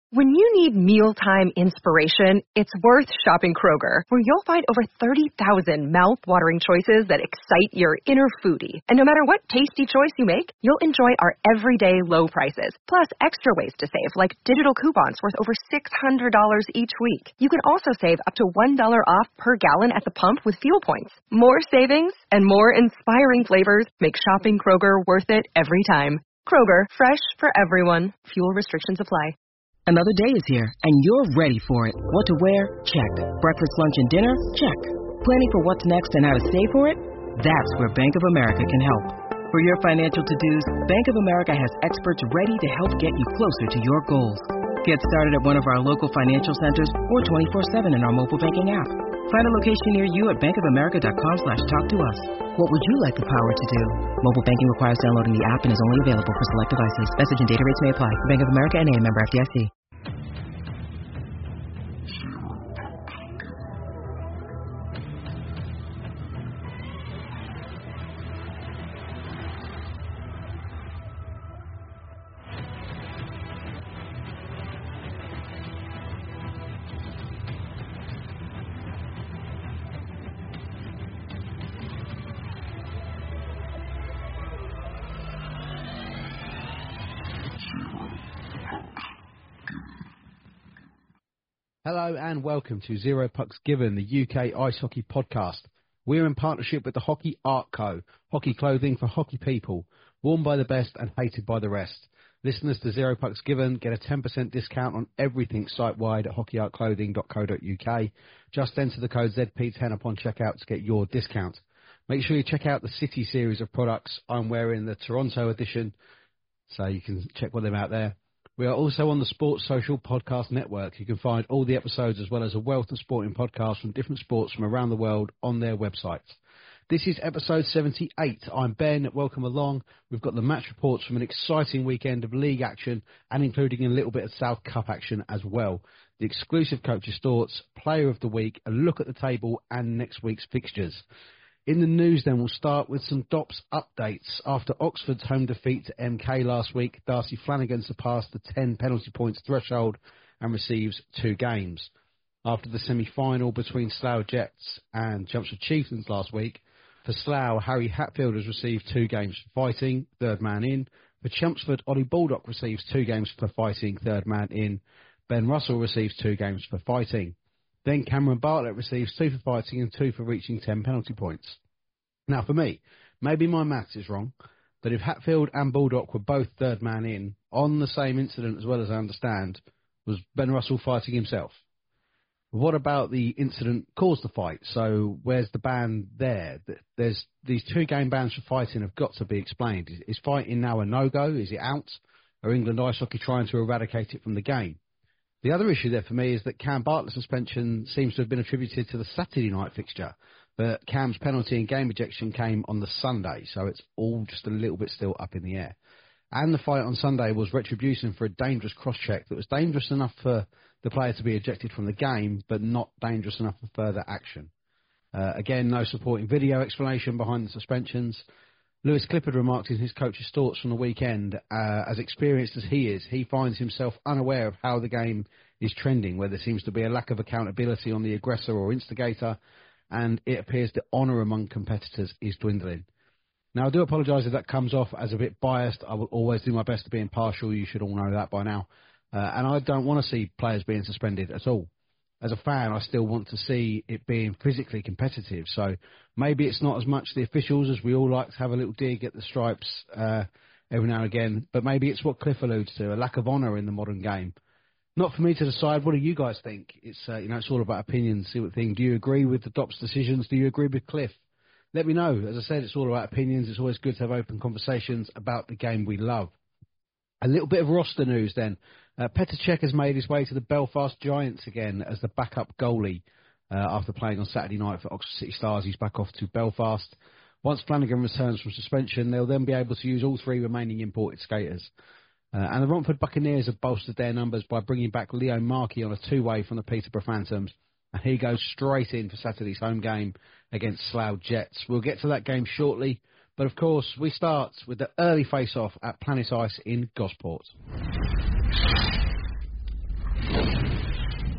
When you need mealtime inspiration, it's worth shopping Kroger, where you'll find over 30,000 mouth-watering choices that excite your inner foodie. And no matter what tasty choice you make, you'll enjoy our everyday low prices, plus extra ways to save, like digital coupons worth over $600 each week. You can also save up to $1 off per gallon at the pump with fuel points. More savings and more inspiring flavors make shopping Kroger worth it every time. Kroger, fresh for everyone. Fuel restrictions apply. Another day is here, and you're ready for it. What to wear? Check. Breakfast, lunch, and dinner? Check. Planning for what's next and how to save for it? That's where Bank of America can help. For your financial to-dos, Bank of America has experts ready to help get you closer to your goals. Get started at one of our local financial centers or 24/7 in our mobile banking app. Find a location near you at bankofamerica.com/talktous. What would you like the power to do? Mobile banking requires downloading the app and is only available for select devices. Message and data rates may apply. Bank of America N.A., member FDIC. Hello and welcome to Zero Pucks Given, the UK Ice Hockey Podcast. We're in partnership with the Hockey Art Co., hockey clothing for hockey people, worn by the best and hated by the rest. Listeners to Zero Pucks Given get a 10% discount on everything site-wide at hockeyartclothing.co.uk. Just enter the code ZP10 upon checkout to get your discount. Make sure you check out the City series of products. I'm wearing the Toronto edition, so you can check them out there. We are also on the Sports Social Podcast Network. You can find all the episodes as well as a wealth of sporting podcasts from different sports from around the world on their websites. This is episode 78. I'm Ben. Welcome along. We've got the match reports from an exciting weekend of league action and including a little bit of South Cup action as well. The exclusive Coach's Thoughts, Player of the Week, a look at the table and next week's fixtures. In the news then, we'll start with some DOPS updates. After Oxford's home defeat to MK last week, Darcy Flanagan surpassed the 10 penalty points threshold and receives 2 games. After the semi-final between Slough Jets and Chelmsford Chieftains last week, for Slough, Harry Hatfield has received 2 games for fighting, third man in. For Chelmsford, Ollie Baldock receives 2 games for fighting, third man in. Ben Russell receives 2 games for fighting. Then Cameron Bartlett receives 2 for fighting and 2 for reaching 10 penalty points. Now, for me, maybe my maths is wrong, but if Hatfield and Baldock were both third man in, on the same incident as well as I understand, was Ben Russell fighting himself? What about the incident caused the fight? So where's the ban there? There's these 2-game bans for fighting have got to be explained. Is fighting now a no-go? Is it out? Are England Ice Hockey trying to eradicate it from the game? The other issue there for me is that Cam Bartlett's suspension seems to have been attributed to the Saturday night fixture, but Cam's penalty and game ejection came on the Sunday, so it's all just a little bit still up in the air. And the fight on Sunday was retribution for a dangerous cross-check that was dangerous enough for the player to be ejected from the game, but not dangerous enough for further action. Again, no supporting video explanation behind the suspensions. Lewis Clifford remarked in his coach's thoughts from the weekend, as experienced as he is, he finds himself unaware of how the game is trending, where there seems to be a lack of accountability on the aggressor or instigator, and it appears the honour among competitors is dwindling. Now, I do apologise if that comes off as a bit biased. I will always do my best to be impartial. You should all know that by now. And I don't want to see players being suspended at all. As a fan, I still want to see it being physically competitive. So maybe it's not as much the officials, as we all like to have a little dig at the stripes every now and again, but maybe it's what Cliff alludes to, a lack of honour in the modern game. Not for me to decide. What do you guys think? It's it's all about opinions. See what you think. Do you agree with the DOPS decisions? Do you agree with Cliff? Let me know. As I said, it's all about opinions. It's always good to have open conversations about the game we love. A little bit of roster news then. Petr Cech has made his way to the Belfast Giants again as the backup goalie after playing on Saturday night for Oxford City Stars. He's back off to Belfast. Once Flanagan returns from suspension, they'll then be able to use all 3 remaining imported skaters. And the Romford Buccaneers have bolstered their numbers by bringing back Leo Markey on a 2-way from the Peterborough Phantoms. And he goes straight in for Saturday's home game against Slough Jets. We'll get to that game shortly. But, of course, we start with the early face-off at Planet Ice in Gosport.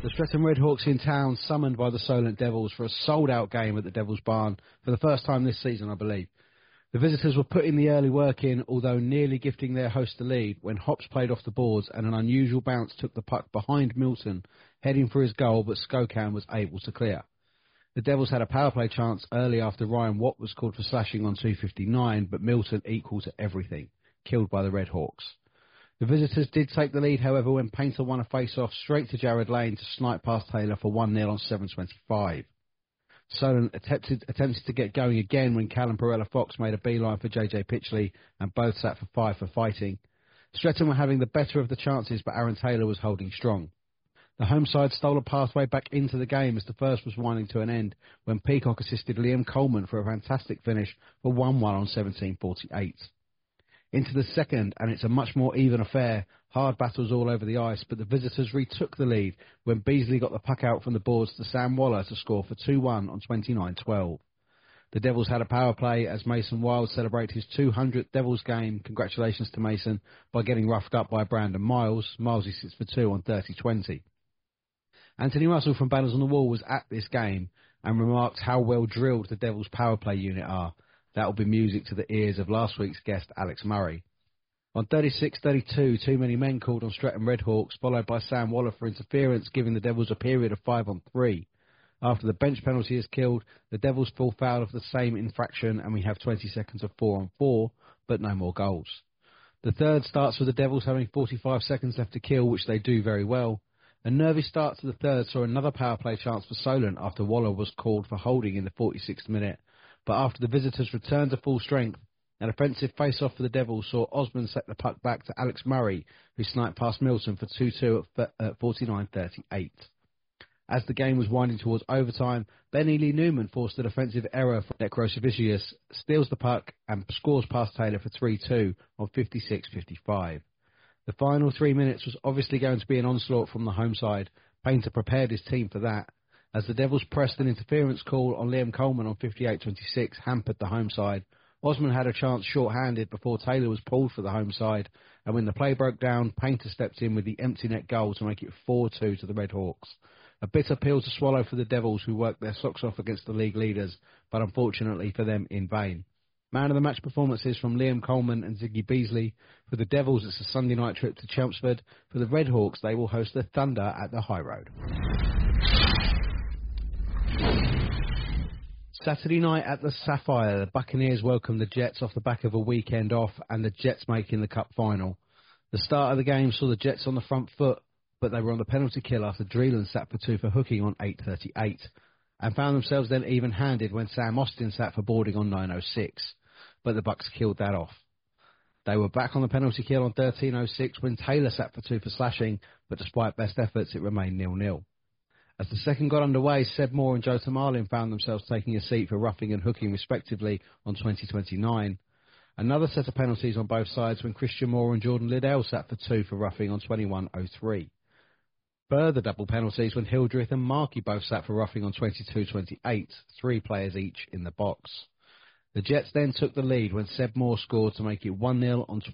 The Streatham Redhawks in town, summoned by the Solent Devils for a sold-out game at the Devils Barn for the first time this season, I believe. The visitors were putting the early work in, although nearly gifting their host the lead when Hops played off the boards and an unusual bounce took the puck behind Milton, heading for his goal, but Skokan was able to clear. The Devils had a power play chance early after Ryan Watt was called for slashing on 2:59, but Milton equal to everything, killed by the Redhawks. The visitors did take the lead, however, when Painter won a face-off straight to Jared Lane to snipe past Taylor for 1-0 on 7:25. Solent attempted to get going again when Callum Perella-Fox made a beeline for JJ Pitchley, and both sat for 5 for fighting. Streatham were having the better of the chances, but Aaron Taylor was holding strong. The home side stole a pathway back into the game as the first was winding to an end when Peacock assisted Liam Coleman for a fantastic finish for 1-1 on 17:48. Into the second, and it's a much more even affair. Hard battles all over the ice, but the visitors retook the lead when Beasley got the puck out from the boards to Sam Waller to score for 2-1 on 29:12. The Devils had a power play as Mason Wild celebrated his 200th Devils game. Congratulations to Mason by getting roughed up by Brandon Miles. Milesy sits for 2 on 30:20. Anthony Russell from Banners on the Wall was at this game and remarked how well drilled the Devils power play unit are. That will be music to the ears of last week's guest, Alex Murray. On 36:32, too many men called on Streatham Redhawks, followed by Sam Waller for interference, giving the Devils a period of 5-on-3. After the bench penalty is killed, the Devils fall foul of the same infraction, and we have 20 seconds of 4-on-4, but no more goals. The third starts with the Devils having 45 seconds left to kill, which they do very well. A nervy start to the third saw another power play chance for Solent after Waller was called for holding in the 46th minute. But after the visitors returned to full strength, an offensive face-off for the Devils saw Osman set the puck back to Alex Murray, who sniped past Milton for 2-2 at 49:38. As the game was winding towards overtime, Ben Ely Newman forced a defensive error from Necrosavicius, steals the puck and scores past Taylor for 3-2 on 56:55. The final 3 minutes was obviously going to be an onslaught from the home side. Painter prepared his team for that. As the Devils pressed an interference call on Liam Coleman on 58:26, hampered the home side. Osman had a chance short-handed before Taylor was pulled for the home side, and when the play broke down, Painter stepped in with the empty net goal to make it 4-2 to the Redhawks. A bitter pill to swallow for the Devils, who worked their socks off against the league leaders, but unfortunately for them, in vain. Man of the match performances from Liam Coleman and Ziggy Beasley. For the Devils, it's a Sunday night trip to Chelmsford. For the Redhawks, they will host the Thunder at the High Road. Saturday night at the Sapphire, the Buccaneers welcomed the Jets off the back of a weekend off and the Jets making the Cup final. The start of the game saw the Jets on the front foot, but they were on the penalty kill after Dreeland sat for 2 for hooking on 8:38 and found themselves then even-handed when Sam Austin sat for boarding on 9:06, but the Bucks killed that off. They were back on the penalty kill on 13:06 when Taylor sat for 2 for slashing, but despite best efforts, it remained 0-0. As the second got underway, Seb Moore and Joe Tamarlin found themselves taking a seat for roughing and hooking respectively on 20:29. Another set of penalties on both sides when Christian Moore and Jordan Liddell sat for 2 for roughing on 21:03. Further double penalties when Hildreth and Markey both sat for roughing on 22:28, 3 players each in the box. The Jets then took the lead when Seb Moore scored to make it 1-0 on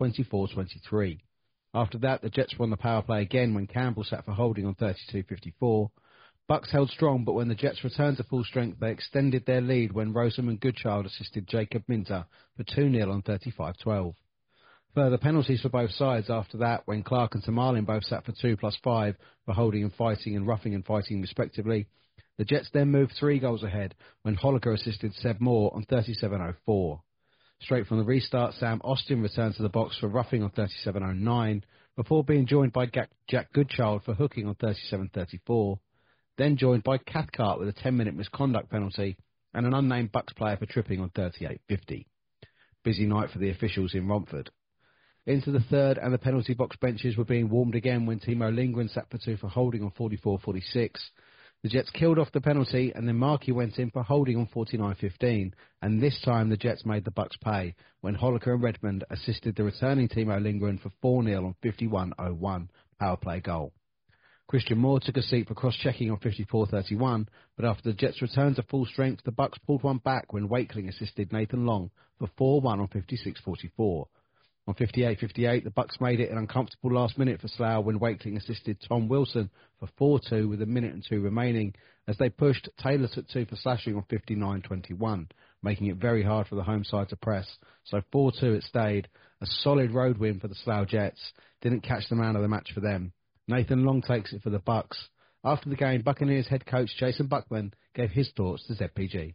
24:23. After that, the Jets were on the power play again when Campbell sat for holding on 32:54. Bucks held strong, but when the Jets returned to full strength, they extended their lead when Rosamund Goodchild assisted Jacob Minter for 2-0 on 35:12. Further penalties for both sides after that when Clark and Tamarlin both sat for 2+5 for holding and fighting and roughing and fighting respectively. The Jets then moved 3 goals ahead when Holliker assisted Seb Moore on 37:04. Straight from the restart, Sam Austin returned to the box for roughing on 37:09 before being joined by Jack Goodchild for hooking on 37:34. Then joined by Cathcart with a 10-minute misconduct penalty and an unnamed Bucks player for tripping on 38:50. Busy night for the officials in Romford. Into the third, and the penalty box benches were being warmed again when Timo Lindgren sat for 2 for holding on 44:46. The Jets killed off the penalty, and then Markey went in for holding on 49:15, and this time the Jets made the Bucks pay when Holliker and Redmond assisted the returning Timo Lindgren for 4-0 on 51:01 power play goal. Christian Moore took a seat for cross-checking on 54:31, but after the Jets returned to full strength, the Bucks pulled one back when Wakeling assisted Nathan Long for 4-1 on 56:44. On 58-58, the Bucks made it an uncomfortable last minute for Slough when Wakeling assisted Tom Wilson for 4-2 with 1:02 remaining. As they pushed, Taylor took 2 for slashing on 59-21, making it very hard for the home side to press. So 4-2 it stayed. A solid road win for the Slough Jets. Didn't catch the man of the match for them. Nathan Long takes it for the Bucks. After the game, Buccaneers head coach Jason Buckman gave his thoughts to ZPG.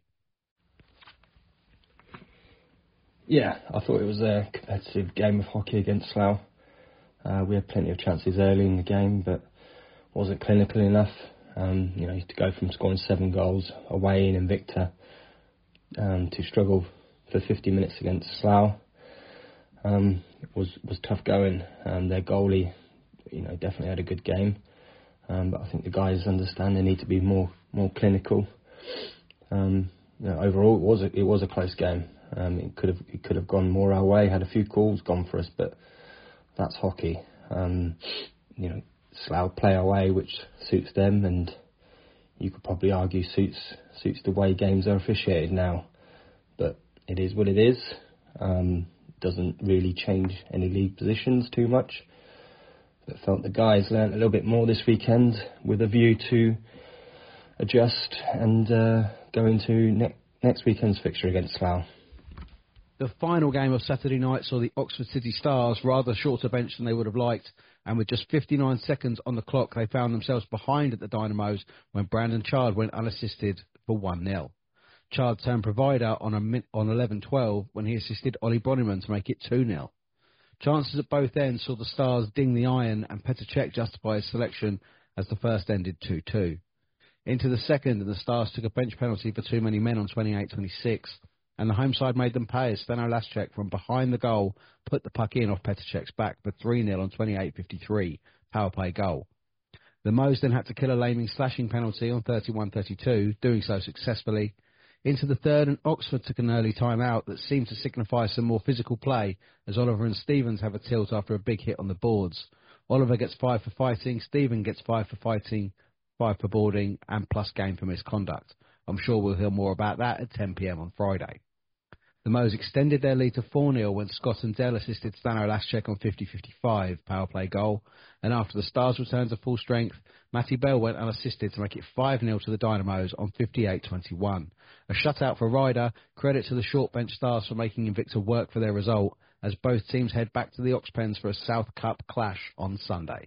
Yeah, I thought it was a competitive game of hockey against Slough. We had plenty of chances early in the game, but wasn't clinical enough. To go from scoring 7 goals away in Invicta to struggle for 50 minutes against Slough was tough going. Their goalie, definitely had a good game, but I think the guys understand they need to be more clinical. Overall, it was a close game. It could have gone more our way. Had a few calls gone for us, but that's hockey. Slough play away, which suits them, and you could probably argue suits the way games are officiated now. But it is what it is. Doesn't really change any league positions too much. But felt the guys learnt a little bit more this weekend with a view to adjust and go into next weekend's fixture against Slough. The final game of Saturday night saw the Oxford City Stars rather shorter bench than they would have liked, and with just 59 seconds on the clock, they found themselves behind at the Dynamos when Brandon Chard went unassisted for 1-0. Chard turned provider on 11-12 when he assisted Ollie Broniman to make it 2-0. Chances at both ends saw the Stars ding the iron, and Petr Cech justify his selection as the first ended 2-2. Into the second, and the Stars took a bench penalty for too many men on 28-26. And the home side made them pay as Stano Laschek from behind the goal put the puck in off Petr Cech's back for 3-0 on 28-53, power play goal. The Moes then had to kill a laming slashing penalty on 31-32, doing so successfully. Into the third, and Oxford took an early time-out that seemed to signify some more physical play as Oliver and Stevens have a tilt after a big hit on the boards. Oliver gets 5 for fighting, Stephen gets 5 for fighting, 5 for boarding, and plus game for misconduct. I'm sure we'll hear more about that at 10 p.m. on Friday. The Moes extended their lead to 4-0 when Scott and Dell assisted Stano Laschek on 50-55, power play goal. And after the Stars returned to full strength, Matty Bell went unassisted to make it 5-0 to the Dynamos on 58-21. A shutout for Ryder, credit to the short bench Stars for making Invicta work for their result, as both teams head back to the Oxpens for a South Cup clash on Sunday.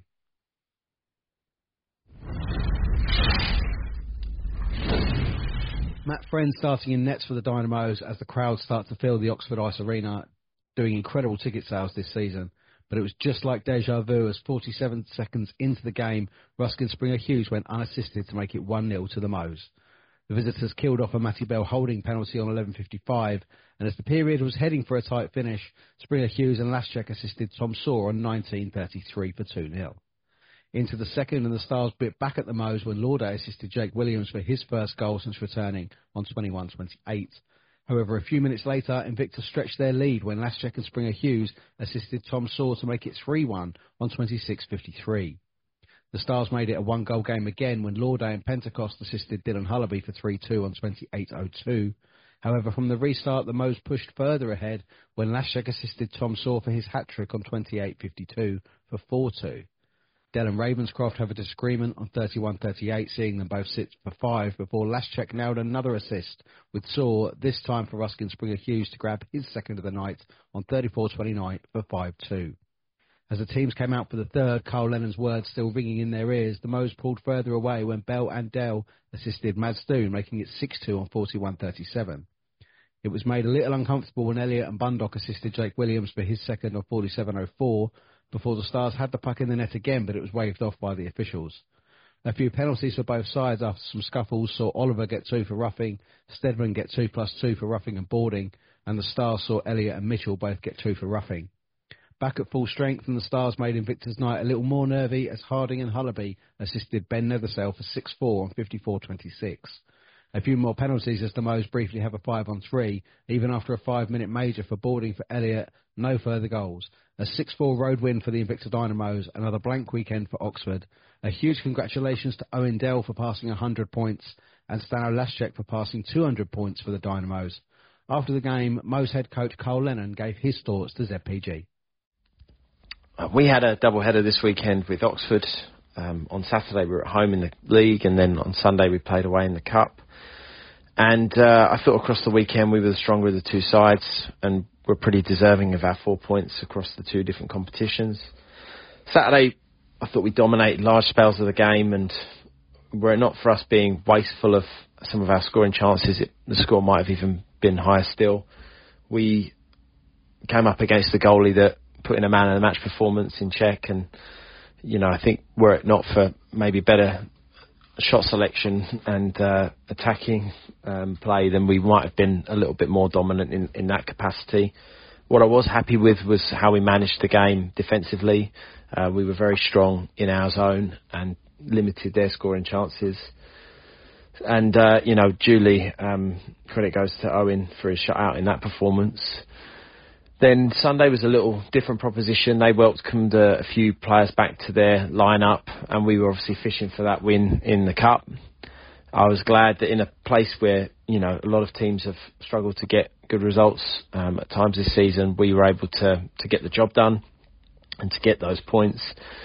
Matt Friend starting in nets for the Dynamos as the crowds start to fill the Oxford Ice Arena, doing incredible ticket sales this season. But it was just like deja vu as 47 seconds into the game, Ruskin Springer Hughes went unassisted to make it 1-0 to the Moes. The visitors killed off a Matty Bell holding penalty on 11.55, and as the period was heading for a tight finish, Springer Hughes and Laschek assisted Tom Saw on 19.33 for 2-0. Into the second, and the Stars bit back at the Moes when Lauday assisted Jake Williams for his first goal since returning on 21-28. However, a few minutes later, Invicta stretched their lead when Laschek and Springer Hughes assisted Tom Saw to make it 3-1 on 26.53. The Stars made it a one-goal game again when Lauday and Pentecost assisted Dylan Hullaby for 3-2 on 28.02. However, from the restart, the Moes pushed further ahead when Laschek assisted Tom Saw for his hat-trick on 28.52 for 4-2. Dell and Ravenscroft have a disagreement on 31-38, seeing them both sit for 5 before Laschek nailed another assist, with Saw this time for Ruskin Springer Hughes to grab his second of the night on 34-29 for 5-2. As the teams came out for the third, Carl Lennon's words still ringing in their ears, the Moes pulled further away when Bell and Dell assisted Mads Stoon, making it 6-2 on 41-37. It was made a little uncomfortable when Elliott and Bundock assisted Jake Williams for his second on 47-04, before the Stars had the puck in the net again, but it was waved off by the officials. A few penalties for both sides after some scuffles saw Oliver get 2 for roughing, Stedman get 2+2 for roughing and boarding, and the Stars saw Elliott and Mitchell both get 2 for roughing. Back at full strength, and the Stars made Invicta's night a little more nervy as Harding and Hullaby assisted Ben Nethersail for 6-4 on 54-26. A few more penalties as the Moes briefly have a 5-on-3, even after a 5-minute major for boarding for Elliott, no further goals. A 6-4 road win for the Invicta Dynamos, another blank weekend for Oxford. A huge congratulations to Owen Dell for passing 100 points and Stano Laschek for passing 200 points for the Dynamos. After the game, Moes head coach Carl Lennon gave his thoughts to ZPG. we had a double header this weekend with Oxford. On Saturday we were at home in the league, and then on Sunday we played away in the cup. And I thought across the weekend we were the stronger of the two sides, and were pretty deserving of our 4 points across the two different competitions. Saturday, I thought we dominated large spells of the game, and were it not for us being wasteful of some of our scoring chances, the score might have even been higher still. We came up against the goalie that put in a man of the match performance in Czech, and I think were it not for maybe better shot selection and attacking play, then we might have been a little bit more dominant in that capacity. What I was happy with was how we managed the game defensively. We were very strong in our zone and limited their scoring chances. And, duly, credit goes to Owen for his shutout in that performance. Then Sunday was a little different proposition. They welcomed a few players back to their lineup, and we were obviously fishing for that win in the cup. I was glad that in a place where, a lot of teams have struggled to get good results at times this season, we were able to get the job done and to get those points.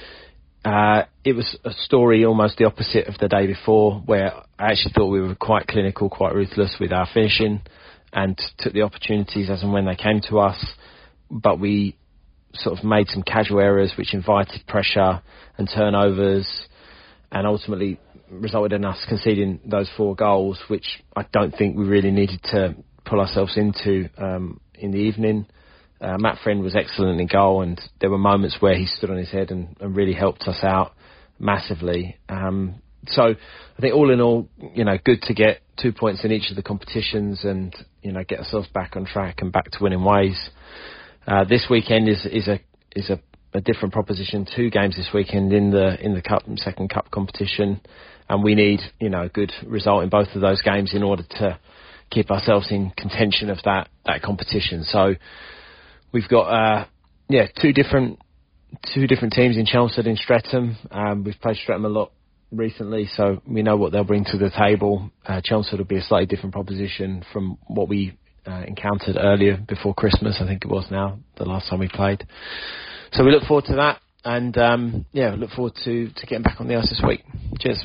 It was a story almost the opposite of the day before, where I actually thought we were quite clinical, quite ruthless with our finishing, and took the opportunities as and when they came to us. But we sort of made some casual errors which invited pressure and turnovers, and ultimately resulted in us conceding those 4 goals, which I don't think we really needed to pull ourselves into in the evening. Matt Friend was excellent in goal, and there were moments where he stood on his head and really helped us out massively. So I think all in all, good to get 2 points in each of the competitions and, get ourselves back on track and back to winning ways. This weekend is a different proposition. 2 games this weekend in the cup and second cup competition, and we need, a good result in both of those games in order to keep ourselves in contention of that competition. So we've got, 2 different teams in Chelmsford and Streatham. We've played Streatham a lot recently, so we know what they'll bring to the table. Chelmsford will be a slightly different proposition from what we encountered earlier before Christmas, I think it was now, the last time we played. So we look forward to that, and look forward to getting back on the ice this week. Cheers.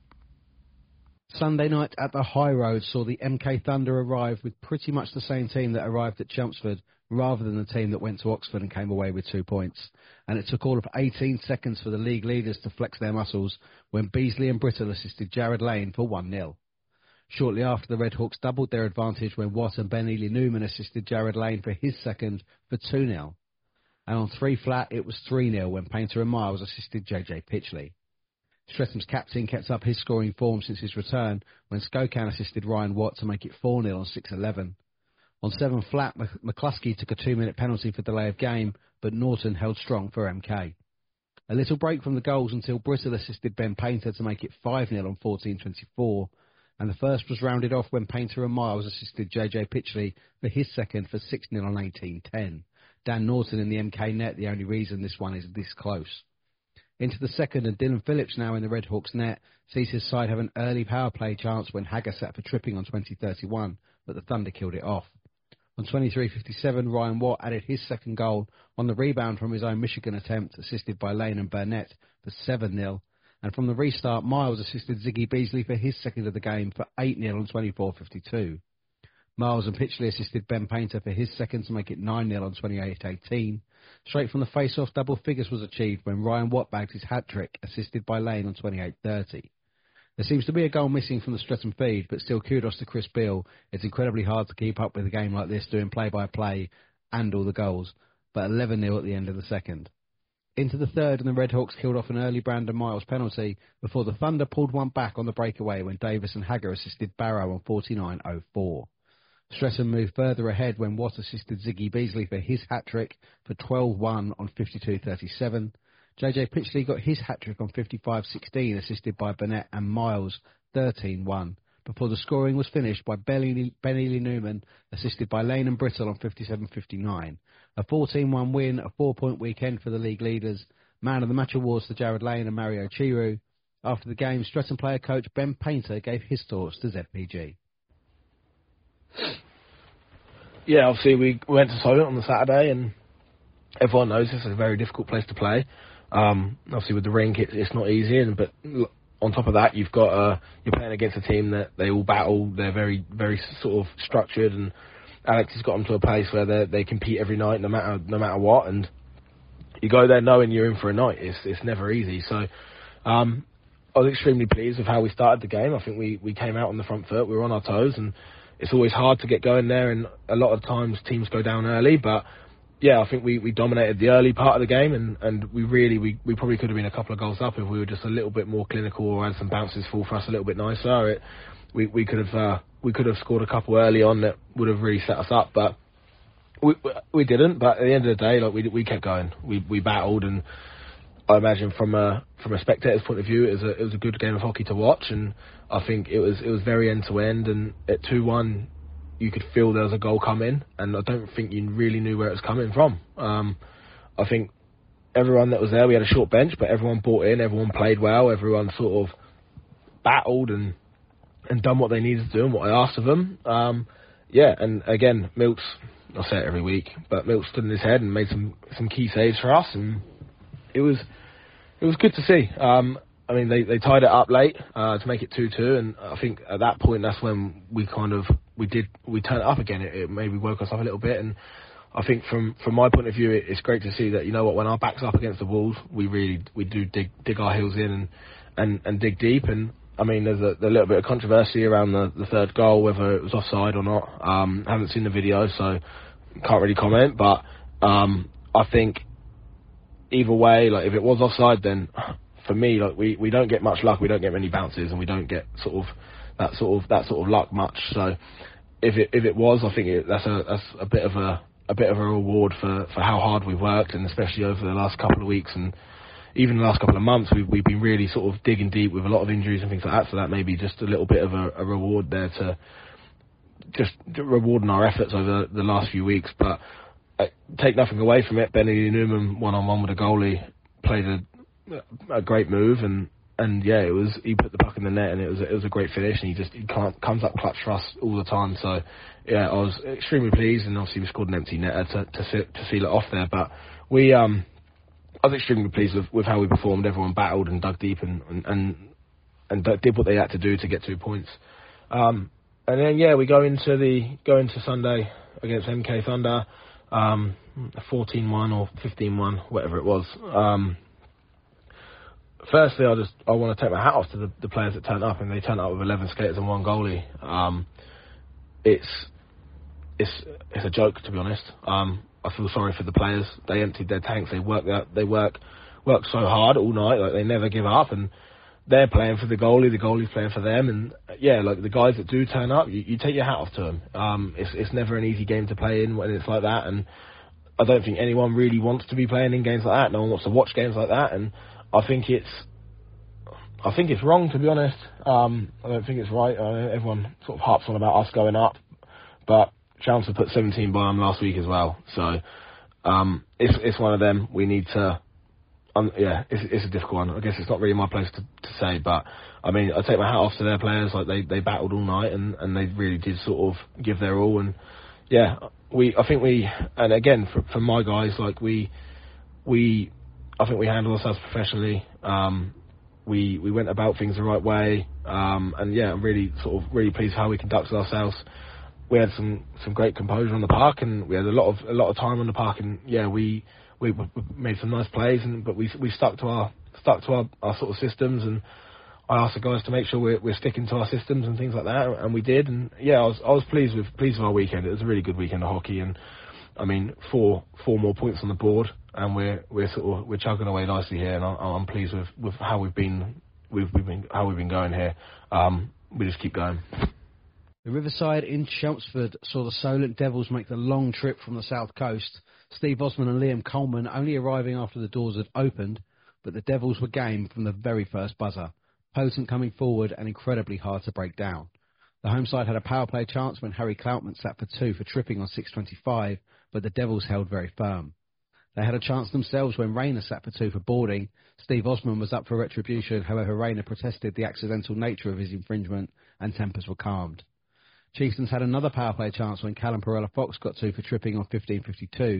Sunday night at the High Road saw the MK Thunder arrive with pretty much the same team that arrived at Chelmsford, rather than the team that went to Oxford and came away with 2 points. And it took all of 18 seconds for the league leaders to flex their muscles when Beasley and Brittle assisted Jared Lane for 1-0. Shortly after, the Redhawks doubled their advantage when Watt and Ben Ely Newman assisted Jared Lane for his second for 2-0. And on 3 flat, it was 3-0 when Painter and Miles assisted JJ Pitchley. Streatham's captain kept up his scoring form since his return when Skokan assisted Ryan Watt to make it 4-0 on 6-11. On 7 flat, McCluskey took a 2-minute penalty for delay of game, but Norton held strong for MK. A little break from the goals until Brittle assisted Ben Painter to make it 5-0 on 14-24, and the first was rounded off when Painter and Miles assisted JJ Pitchley for his second for 6-0 on 18-10. Dan Norton in the MK net, the only reason this one is this close. Into the second, and Dylan Phillips, now in the Redhawks net, sees his side have an early power play chance when Hagger sat for tripping on 20-31, but the Thunder killed it off. On 23-57, Ryan Watt added his second goal on the rebound from his own Michigan attempt, assisted by Lane and Burnett for 7-0. And from the restart, Miles assisted Ziggy Beasley for his second of the game for 8-0 on 24-52. Miles and Pitchley assisted Ben Painter for his second to make it 9-0 on 28-18. Straight from the face-off, double figures was achieved when Ryan Watt bagged his hat-trick, assisted by Lane on 28-30. There seems to be a goal missing from the Streatham feed, but still kudos to Chris Beale. It's incredibly hard to keep up with a game like this, doing play-by-play and all the goals, but 11-0 at the end of the second. Into the third, and the Redhawks killed off an early Brandon Miles penalty before the Thunder pulled one back on the breakaway when Davis and Hagger assisted Barrow on 49-04. Streatham moved further ahead when Watt assisted Ziggy Beasley for his hat-trick for 12-1 on 52-37. JJ Pitchley got his hat-trick on 55-16, assisted by Burnett and Miles 13-1, before the scoring was finished by Ben Ely Newman, assisted by Lane and Brittle on 57-59. A 14-1 win, a 4-point weekend for the league leaders. Man of the match awards to Jared Lane and Mario Chiru. After the game, Streatham player coach Ben Painter gave his thoughts to ZPG. Yeah, obviously we went to Solent on the Saturday, and everyone knows this is a very difficult place to play. Obviously with the rink, it's not easy, but on top of that, you've got you're playing against a team that they all battle. They're very, very sort of structured, and Alex has got them to a place where they compete every night, no matter what. And you go there knowing you're in for a night. It's never easy. So I was extremely pleased with how we started the game. I think we came out on the front foot. We were on our toes, and it's always hard to get going there. And a lot of times teams go down early, but yeah, I think we dominated the early part of the game, and we probably could have been a couple of goals up if we were just a little bit more clinical or had some bounces fall for us a little bit nicer. We could have scored a couple early on that would have really set us up, but we didn't. But at the end of the day, like we kept going. We battled, and I imagine from a spectator's point of view, it was a good game of hockey to watch, and I think it was very end to end. And at 2-1. You could feel there was a goal coming, and I don't think you really knew where it was coming from. I think everyone that was there, we had a short bench, but everyone bought in, everyone played well, everyone sort of battled and done what they needed to do and what I asked of them. And again, Milts, I say it every week, but Milts stood in his head and made some key saves for us, and it was good to see. I mean, they tied it up late to make it 2-2, and I think at that point that's when we turned it up again. It maybe woke us up a little bit, and I think from my point of view, it's great to see that, you know what, when our back's up against the walls, we do dig our heels in and dig deep. And I mean, there's a little bit of controversy around the third goal, whether it was offside or not. Haven't seen the video, so can't really comment. But I think either way, like if it was offside, then for me, like we don't get much luck. We don't get many bounces, and we don't get that sort of luck much. So if it was, I think that's a bit of a reward for how hard we've worked, and especially over the last couple of weeks and even the last couple of months, we've been really sort of digging deep with a lot of injuries and things like that. So that may be just a little bit of a reward there to just rewarding our efforts over the last few weeks. But take nothing away from it. Benny Newman 1-on-1 with a goalie played a great move, and yeah, he put the puck in the net, and it was a great finish, and he comes up clutch for us all the time. So yeah, I was extremely pleased, and obviously we scored an empty netter to seal it off there. But I was extremely pleased with how we performed. Everyone battled and dug deep and did what they had to do to get 2 points. And then yeah, we go into Sunday against MK Thunder, 14-1 or 15-1, whatever it was. Firstly, I want to take my hat off to the players that turned up, and they turned up with 11 skaters and one goalie. It's a joke, to be honest. I feel sorry for the players. They emptied their tanks. They work so hard all night. Like, they never give up, and they're playing for the goalie. The goalie's playing for them, and yeah, like the guys that do turn up, you take your hat off to them. It's never an easy game to play in when it's like that, and I don't think anyone really wants to be playing in games like that. No one wants to watch games like that, and I think it's wrong, to be honest. I don't think it's right. Everyone sort of harps on about us going up, but Chelmsford put 17 by them last week as well. So it's one of them. We need to. It's a difficult one. I guess it's not really my place to say, but I mean, I take my hat off to their players. Like they battled all night, and they really did sort of give their all. And yeah, and again for my guys, like I think we handled ourselves professionally. We went about things the right way, and yeah, I'm really pleased how we conducted ourselves. We had some great composure on the park, and we had a lot of time on the park, and yeah, we made some nice plays, but we stuck to our sort of systems, and I asked the guys to make sure we're sticking to our systems and things like that, and we did. And yeah, I was pleased with our weekend. It was a really good weekend of hockey, and I mean, four more points on the board, and we're chugging away nicely here, and I'm pleased with how we've been going here. We just keep going. The Riverside in Chelmsford saw the Solent Devils make the long trip from the south coast. Steve Osman and Liam Coleman only arriving after the doors had opened, but the Devils were game from the very first buzzer, potent coming forward and incredibly hard to break down. The home side had a power play chance when Harry Cloutman sat for 2 for tripping on 6:25, but the Devils held very firm. They had a chance themselves when Rayner sat for 2 for boarding. Steve Osman was up for retribution, however Rayner protested the accidental nature of his infringement and tempers were calmed. Chieftains had another power play chance when Callum Perella-Fox got 2 for tripping on 15:52,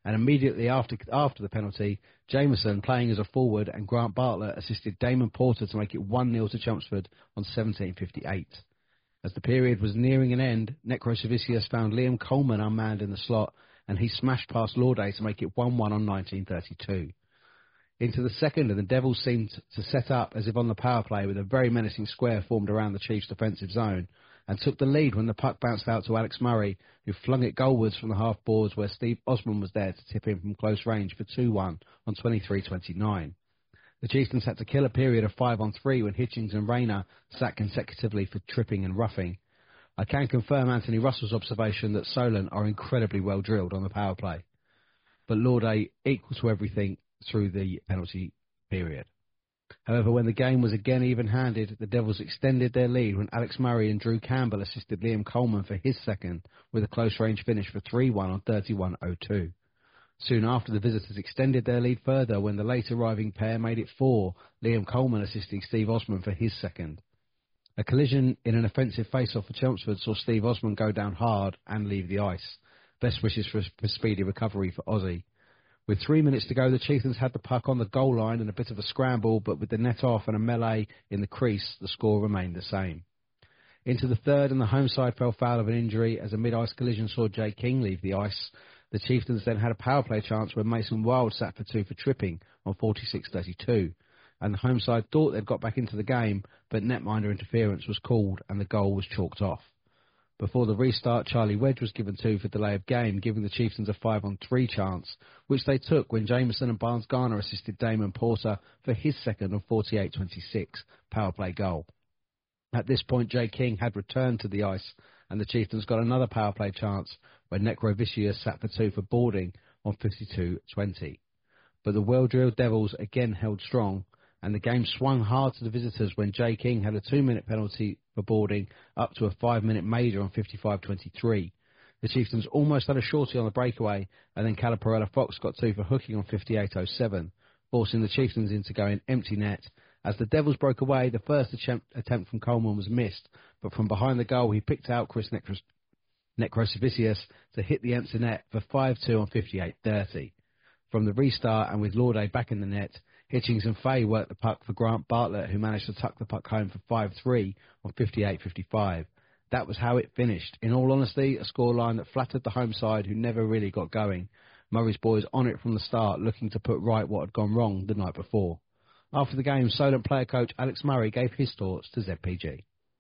And immediately after the penalty, Jameson, playing as a forward, and Grant Bartlett assisted Damon Porter to make it 1-0 to Chelmsford on 17:58. As the period was nearing an end, Necrosavicius found Liam Coleman unmanned in the slot, and he smashed past Lauday to make it 1-1 on 19:32. Into the second, and the Devils seemed to set up as if on the power play, with a very menacing square formed around the Chiefs' defensive zone, and took the lead when the puck bounced out to Alex Murray, who flung it goalwards from the half boards where Steve Osman was there to tip in from close range for 2-1 on 23:29. The Chieftains had to kill a period of 5-on-3 when Hitchings and Rayner sat consecutively for tripping and roughing. I can confirm Anthony Russell's observation that Solent are incredibly well drilled on the power play, but Lauday equal to everything through the penalty period. However, when the game was again even-handed, the Devils extended their lead when Alex Murray and Drew Campbell assisted Liam Coleman for his second, with a close-range finish for 3-1 on 31:02. Soon after, the visitors extended their lead further when the late-arriving pair made it 4, Liam Coleman assisting Steve Osman for his second. A collision in an offensive face-off for Chelmsford saw Steve Osman go down hard and leave the ice. Best wishes for a speedy recovery for Aussie. With 3 minutes to go, the Chieftains had the puck on the goal line and a bit of a scramble, but with the net off and a melee in the crease, the score remained the same. Into the third, and the home side fell foul of an injury as a mid-ice collision saw Jay King leave the ice. The Chieftains then had a power play chance when Mason Wild sat for 2 for tripping on 46:32, and the home side thought they'd got back into the game, but netminder interference was called and the goal was chalked off. Before the restart, Charlie Wedge was given 2 for delay of game, giving the Chieftains a 5-on-3 chance, which they took when Jameson and Barnes-Garner assisted Damon Porter for his second on 48:26 power play goal. At this point, Jay King had returned to the ice, and the Chieftains got another power play chance when Necrovicius sat for 2 for boarding on 52:20. But the well-drilled Devils again held strong, and the game swung hard to the visitors when Jay King had a 2-minute penalty for boarding up to a 5-minute major on 55:23. The Chieftains almost had a shorty on the breakaway, and then Calaparella Fox got 2 for hooking on 58:07, forcing the Chieftains into going empty net. As the Devils broke away, the first attempt from Coleman was missed, but from behind the goal he picked out Chris Necrosavicius to hit the empty net for 5-2 on 58:30. From the restart, and with Lauday back in the net, Hitchings and Fay worked the puck for Grant Bartlett, who managed to tuck the puck home for 5-3 on 58:55. That was how it finished. In all honesty, a scoreline that flattered the home side, who never really got going. Murray's boys on it from the start, looking to put right what had gone wrong the night before. After the game, Solent player coach Alex Murray gave his thoughts to ZPG.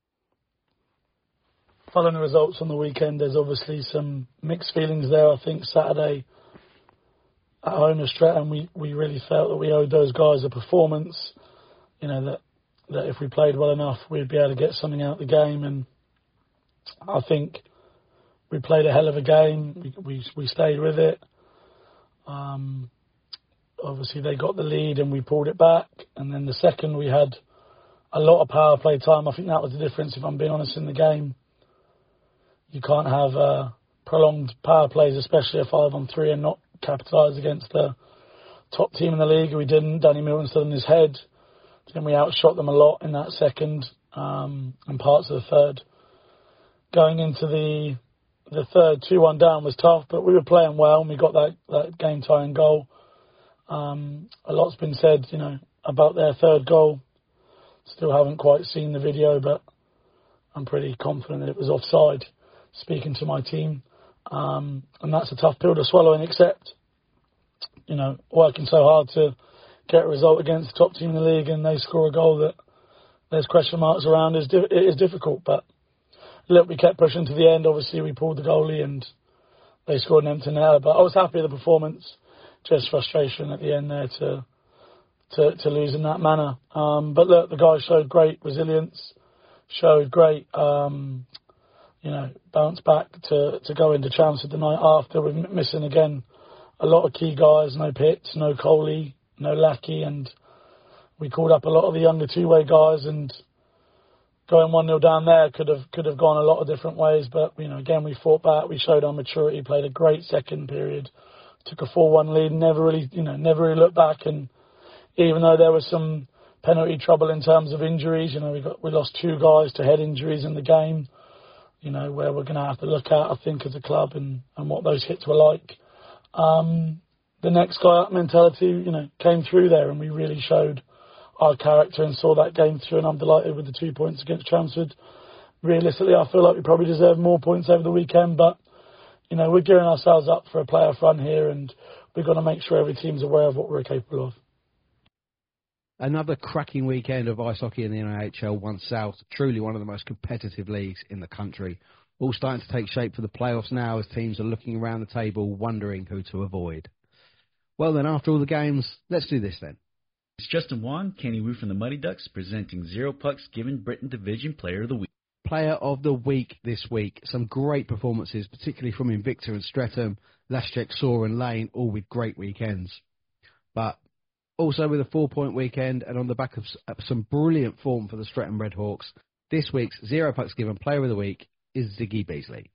Following the results on the weekend, there's obviously some mixed feelings there. I think Saturday at home to Streatham, we really felt that we owed those guys a performance. You know, that if we played well enough, we'd be able to get something out of the game. And I think we played a hell of a game. We stayed with it. Obviously, they got the lead and we pulled it back. And then the second, we had a lot of power play time. I think that was the difference, if I'm being honest, in the game. You can't have prolonged power plays, especially a 5-on-3, and not capitalise against the top team in the league. We didn't. Danny Milton stood on his head. Then we outshot them a lot in that second and parts of the third. Going into the third, 2-1 down was tough, but we were playing well and we got that game-tying goal. A lot's been said, you know, about their third goal. Still haven't quite seen the video, but I'm pretty confident that it was offside, speaking to my team. And that's a tough pill to swallow and accept. You know, working so hard to get a result against the top team in the league and they score a goal that there's question marks around, it is difficult. But look, we kept pushing to the end. Obviously, we pulled the goalie and they scored an empty netter. But I was happy with the performance. Just frustration at the end there to lose in that manner. But look, the guys showed great resilience, showed great, bounce back to go into Chelmsford the night after. We're missing again a lot of key guys, no Pitts, no Coley, no Lackey, and we called up a lot of the younger two-way guys, and going 1-0 down there could have gone a lot of different ways. But, you know, again, we fought back, we showed our maturity, played a great second period, took a 4-1 lead, never really looked back. And even though there was some penalty trouble in terms of injuries, you know, we lost 2 guys to head injuries in the game, you know, where we're going to have to look at, I think, as a club and what those hits were like. the next guy up mentality, came through there, and we really showed our character and saw that game through, and I'm delighted with the 2 points against Chelmsford. Realistically, I feel like we probably deserve more points over the weekend, but, we're gearing ourselves up for a playoff run here, and we've got to make sure every team's aware of what we're capable of. Another cracking weekend of ice hockey in the NIHL 1 South, truly one of the most competitive leagues in the country. All starting to take shape for the playoffs now as teams are looking around the table wondering who to avoid. Well then, after all the games, let's do this then. It's Justin Wong, Kenny Wu from the Muddy Ducks, presenting Zero Pucks Given Britain Division Player of the Week. Player of the Week this week. Some great performances, particularly from Invicta and Streatham, Laschek, Saw and Lane, all with great weekends. But also with a 4-point weekend and on the back of some brilliant form for the Streatham Redhawks, this week's Zero Pucks Given Player of the Week is Ziggy Beasley.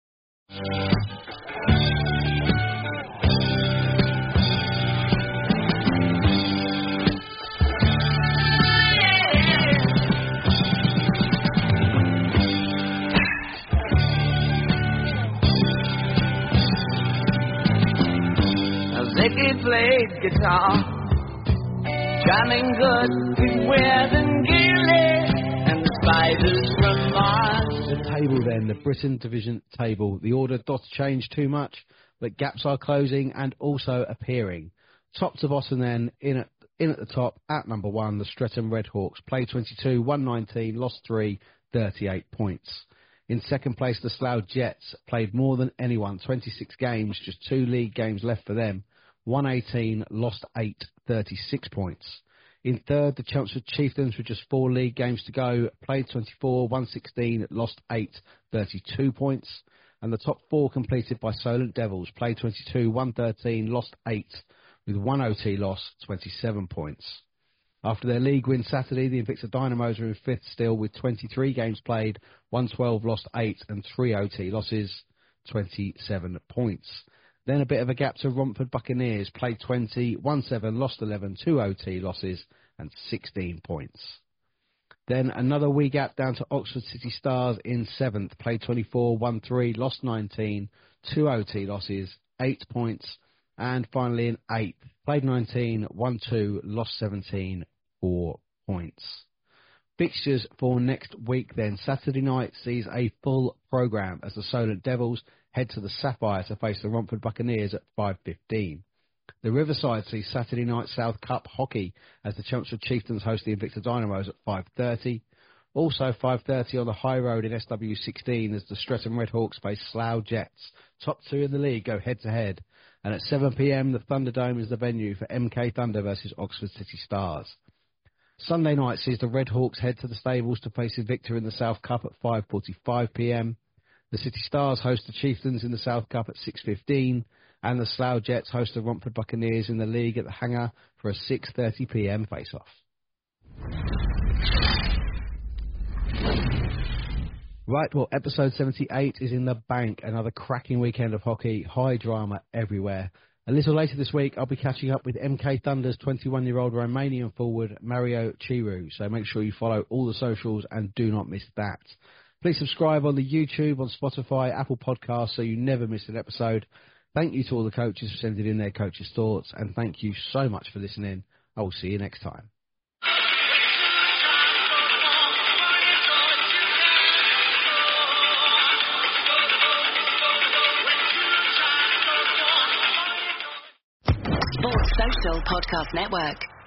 Ziggy played guitar, jamming good with Weird and Gilly and the Spiders from Mars. The table then, the Britain Division table. The order doth change too much, but gaps are closing and also appearing. Top to bottom then, in at the top, at number 1, the Streatham Redhawks. Played 22, won 19, lost 3, 38 points. In second place, the Slough Jets played more than anyone, 26 games, just 2 league games left for them. Won 18, lost 8, 36 points. In third, the Chelmsford Chieftains with just 4 league games to go, played 24, won 16, lost 8, 32 points. And the top 4 completed by Solent Devils, played 22, won 13, lost 8, with 1 OT loss, 27 points. After their league win Saturday, the Invicta Dynamos are in 5th still with 23 games played, won 12, lost 8, and 3 OT losses, 27 points. Then a bit of a gap to Romford Buccaneers, played 20, won 7, lost 11, 2 OT losses, and 16 points. Then another wee gap down to Oxford City Stars in 7th, played 24, won 3, lost 19, 2 OT losses, 8 points. And finally in 8th, played 19, won 2, lost 17, 4 points. Fixtures for next week then. Saturday night sees a full programme as the Solent Devils head to the Sapphire to face the Romford Buccaneers at 5:15. The Riverside sees Saturday night South Cup hockey as the Chelmsford Chieftains host the Invicta Dynamos at 5:30. Also 5:30 on the High Road in SW16 as the Streatham Redhawks face Slough Jets. Top 2 in the league go head to head. And at 7 p.m, the Thunderdome is the venue for MK Thunder versus Oxford City Stars. Sunday night sees the Redhawks head to the stables to face Invicta in the South Cup at 5:45 p.m. The City Stars host the Chieftains in the South Cup at 6:15, and the Slough Jets host the Romford Buccaneers in the league at the Hangar for a 6:30 p.m. face-off. Right, well, episode 78 is in the bank. Another cracking weekend of hockey, high drama everywhere. A little later this week, I'll be catching up with MK Thunder's 21-year-old Romanian forward, Mario Chiru. So make sure you follow all the socials and do not miss that. Please subscribe on the YouTube, on Spotify, Apple Podcasts, so you never miss an episode. Thank you to all the coaches for sending in their coaches' thoughts, and thank you so much for listening. I will see you next time. Sports Social Podcast Network.